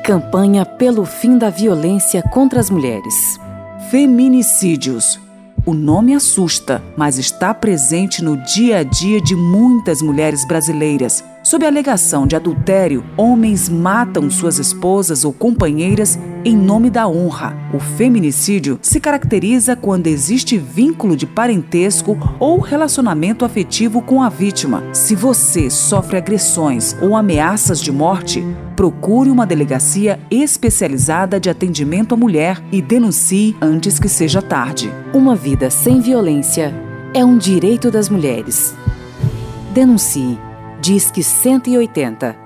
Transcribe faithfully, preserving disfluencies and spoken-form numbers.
Campanha pelo fim da violência contra as mulheres. Feminicídios. O nome assusta, mas está presente no dia a dia de muitas mulheres brasileiras. Sob a alegação de adultério, homens matam suas esposas ou companheiras em nome da honra. O feminicídio se caracteriza quando existe vínculo de parentesco ou relacionamento afetivo com a vítima. Se você sofre agressões ou ameaças de morte, procure uma delegacia especializada de atendimento à mulher e denuncie antes que seja tarde. Uma vida sem violência é um direito das mulheres. Denuncie. Disque cento e oitenta.